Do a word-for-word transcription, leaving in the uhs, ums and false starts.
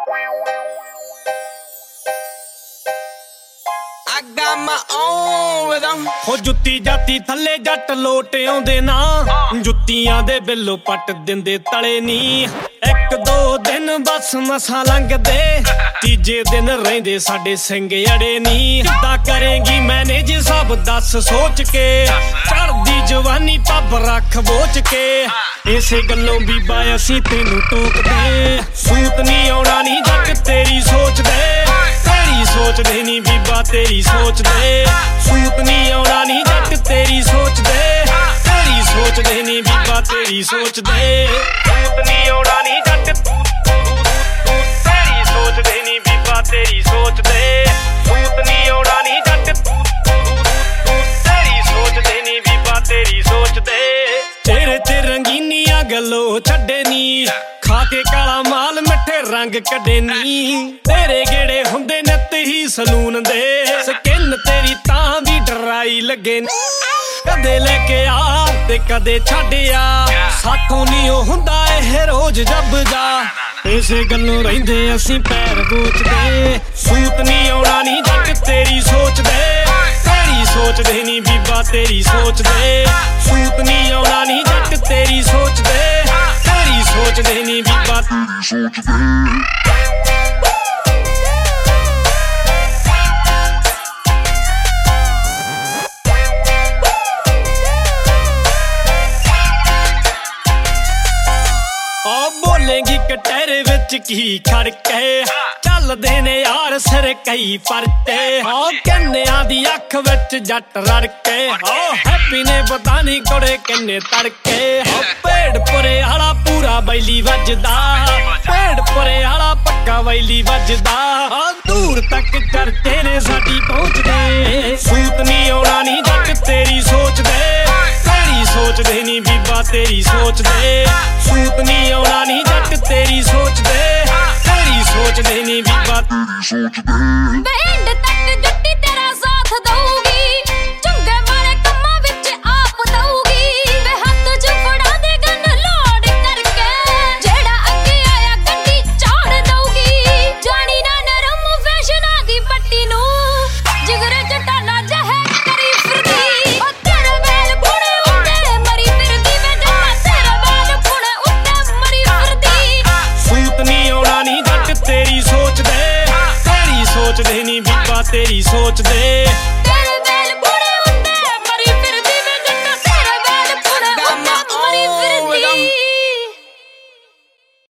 I got my own rhythm. ਹੋ ਜੁੱਤੀ ਜਾਤੀ ਥੱਲੇ ਜੱਟ ਲੋਟ ਆਉਂਦੇ ਨਾ ਜੁੱਤੀਆਂ ਦੇ ਬਿੱਲੋ ਪੱਟ ਦਿੰਦੇ ਤਲੇ ਨੀ ਇੱਕ ਦੋ ਦਿਨ ਬਸ ਮਸਾਂ ਲੰਘਦੇ ਤੀਜੇ ਦਿਨ ਰਹਿੰਦੇ ਸਾਡੇ ਸਿੰਘ ਅੜੇ ਨੀ ਕਿੱਦਾਂ ਕਰੇਂਗੀ ਮੈਨੇਜ ਸਭ ਦੱਸ ਸੋਚ ਕੇ ਚੜਦੀ ਜਵਾਨੀ ਪੱਬ ਰੱਖ ਬੋਚ ਕੇ ਇਸੇ ਗੱਲੋਂ ਬੀਬਾ ਅਸੀਂ ਤੈਨੂੰ ਟੋਕਦੇ ਸੂਤ ਨਹੀਂ ਆਉਣਾ ਨਹੀਂ ਜੱਟ ਤੇਰੀ ਸੋਚਦੇ ਤੇਰੀ ਸੋਚਦੇ ਨੀ ਬੀਬਾ ਤੇਰੀ ਸੋਚਦੇ ਸੂਤ ਨਹੀਂ ਆਉਣਾ ਨਹੀਂ ਜੱਟ ਤੇਰੀ ਸੋਚਦੇ ਤੇਰੀ ਸੋਚਦੇ ਨੀ ਬੀਬਾ ਤੇਰੀ ਸੋਚਦੇ ਸੂਤ ਨਹੀਂ ਆਉਣਾ ਨਹੀਂ ਜੱਟ ਤੇਰੀ ਸੋਚਦੇ ਨੀ ਬੀਬਾ ਤੇਰੀ ਸੋਚਦੇ ਸੂਤ ਨਹੀਂ ਆਉਣਾ ਨਹੀਂ ਜੱਟ ਤੇਰੀ ਸੋਚਦੇ ਨੀ ਬੀਬਾ ਤੇਰੀ ਸੋਚਦੇ ਤੇਰੇ ਤੇ ਰੰਗੀਨੀਆਂ ਗੱਲੋਂ ਛੱਡੇ ਨੀ ਖਾ ਕੇ ਕਾਲਾ ਮਾਲ ਮਿੱਠੇ ਰੰਗ ਕੱਢੇ ਨੀ ਤੇਰੇ ਗੇੜੇ ਹੁੰਦੇ ਨਿੱਤ ਹੀ ਸਲੂਨ ਦੇ ਸਕਿਨ ਤੇਰੀ ਤਾਂ ਵੀ ਡਰਾਈ ਲੱਗੇ ਕਦੇ ਲੈ ਕੇ ਆ ਤੇ ਕਦੇ ਛੱਡਿਆ ਸਾਥੋਂ ਨਹੀਂ ਉਹ ਹੁੰਦਾ ਇਹ ਰੋਜ਼ ਜੱਬ ਜਾ ਇਸੇ ਗੱਲੋਂ ਰਹਿੰਦੇ ਅਸੀਂ ਪੈਰ ਬੋਚਦੇ ਸੂਤ ਨਹੀਂ ਆਉਣਾ ਨਹੀਂ ਜੱਟ ਤੇਰੀ ਸੋਚਦੇ ਤੇਰੀ ਸੋਚਦੇ ਨਹੀਂ ਬੀਬਾ ਤੇਰੀ ਸੋਚਦੇ ਸੂਤ ਨਹੀਂ ਆਉਣਾ ਨਹੀਂ ਜੱਟ ਤੇਰੀ ਸੋਚਦੇ ਤੇਰੀ ਸੋਚਦੇ ਨਹੀਂ ਬੀਬਾ ਤੇਰੀ ਸੋਚਦੇ ਬੋਲੇਂਗੀ ਕਟਹਿਰੇ ਵਿੱਚ ਕੀ ਖੜਕੇ ਚੱਲਦੇ ਨੇ ਯਾਰ ਸਿਰ ਕਈ ਪਰਤੇ ਹਾਂ ਕੰਨਿਆਂ ਦੀ ਅੱਖ ਵਿੱਚ ਜੱਟ ਰੜਕੇ ਹਾਂ ਹੈਪੀ ਨੇ ਪਤਾ ਨਹੀਂ ਕੋੜੇ ਕਿੰਨੇ ਤੜਕੇ ਹਾਂ ਭੇੜਪੁਰੇ ਵਾਲਾ ਪੂਰਾ ਬੈਲੀ ਵੱਜਦਾ ਭੇੜਪੁਰੇ ਵਾਲਾ ਪੱਕਾ ਬੈਲੀ ਵੱਜਦਾ ਹਾਂ ਦੂਰ ਤੱਕ ਚਰਚੇ ਨੇ ਸਾਡੀ ਪਹੁੰਚਦੇ ਸੂਤ ਨਹੀਂ ਆਉਣਾ ਨਹੀਂ ਜੱਟ ਤੇਰੀ ਸੋਚਦੇ ਤੇਰੀ ਸੋਚਦੇ ਨਹੀਂ ਬੀਬਾ ਤੇਰੀ ਸੋਚਦੇ ਸੂਤ ਨਹੀਂ ਆਉਣਾ ਨਹੀਂ ਜੱਟ ਤੇਰੀ ਸੋਚਦੇ ਤੇਰੀ ਸੋਚਦੇ ਨਹੀਂ ਬੀਬਾ ਤੇਰੀ ਸੋਚਦੇ ਬੈਂਡ ਤੱਕ ਜੱਟੀ ਤੇਰਾ ਸਾਥ ਦਊਗੀ ਚੰਗੇ ਮਾਰੇ ਕੰਮਾਂ ਵਿੱਚ ਆਪ ਦਊਗੀ ਵੇ ਹੱਥ 'ਚ ਫੜਾ ਦੇ ਗਨ ਲੋਡ ਕਰਕੇ ਜਿਹੜਾ ਅੱਗੇ ਆਇਆ ਗੱਡੀ ਚਾੜ ਦਊਗੀ ਜਾਣੀ ਨਾ ਨਰਮ ਫੈਸ਼ਨਾਂ ਦੀ ਪੱਟੀ ਨੂੰ ਜਿਗਰੇ ਚਟਾਨਾ ਜ਼ਹਿਰ ਕਰੀ ਫਿਰਦੀ ਉਹ ਤੇਰੇ ਵੇਲ ਪੁਣੇ ਉੱਤੇ ਮਰੀ ਫਿਰਦੀ ਵੇ ਜੱਟਾ ਤੇਰੇ ਵੇਲ ਪੁਣੇ ਉੱਤੇ ਮਰੀ ਫਿਰਦੀ ਸੂਤ ਨਹੀਂ ਆਉਣਾ ਨਹੀਂ ਜੱਟ ਤੇਰੀ ਸੋਚਦੇ ਤੇਰੀ ਸੋਚਦੇ ਨਹੀਂ ਬੀਬਾ ਤੇਰੀ ਸੋਚਦੇ